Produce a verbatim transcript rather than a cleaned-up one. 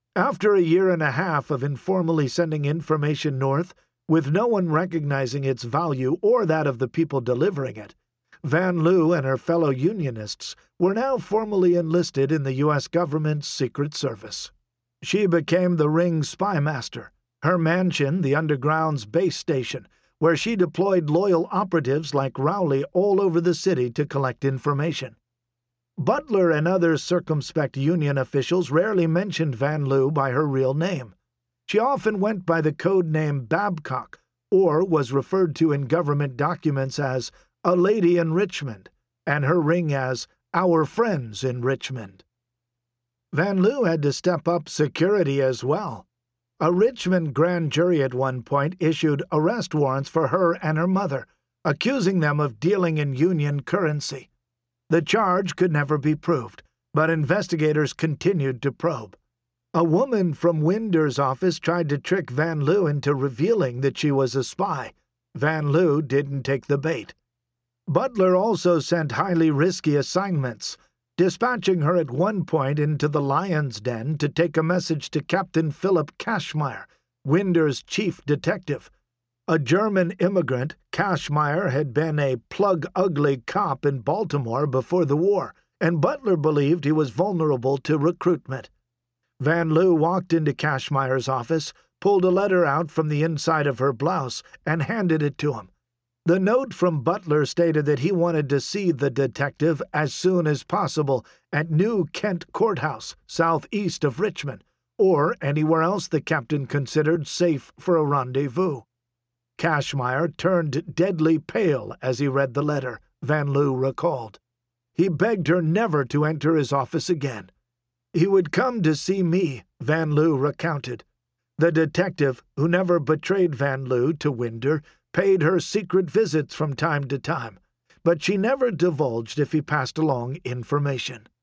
After a year and a half of informally sending information north, with no one recognizing its value or that of the people delivering it, Van Lew and her fellow Unionists were now formally enlisted in the U S government's Secret Service. She became the Ring spymaster, her mansion the Underground's base station, where she deployed loyal operatives like Rowley all over the city to collect information. Butler and other circumspect Union officials rarely mentioned Van Lew by her real name. She often went by the code name Babcock, or was referred to in government documents as a lady in Richmond, and her ring as our friends in Richmond. Van Lew had to step up security as well. A Richmond grand jury at one point issued arrest warrants for her and her mother, accusing them of dealing in Union currency. The charge could never be proved, but investigators continued to probe. A woman from Winder's office tried to trick Van Lew into revealing that she was a spy. Van Lew didn't take the bait. Butler also sent highly risky assignments, dispatching her at one point into the Lion's Den to take a message to Captain Philip Cashmeyer, Winder's chief detective. A German immigrant, Cashmeyer had been a plug-ugly cop in Baltimore before the war, and Butler believed he was vulnerable to recruitment. Van Lew walked into Cashmeyer's office, pulled a letter out from the inside of her blouse, and handed it to him. The note from Butler stated that he wanted to see the detective as soon as possible at New Kent Courthouse, southeast of Richmond, or anywhere else the captain considered safe for a rendezvous. Cashmeyer turned deadly pale as he read the letter, Van Lew recalled. He begged her never to enter his office again. He would come to see me, Van Lew recounted. The detective, who never betrayed Van Lew to Winder, paid her secret visits from time to time, but she never divulged if he passed along information.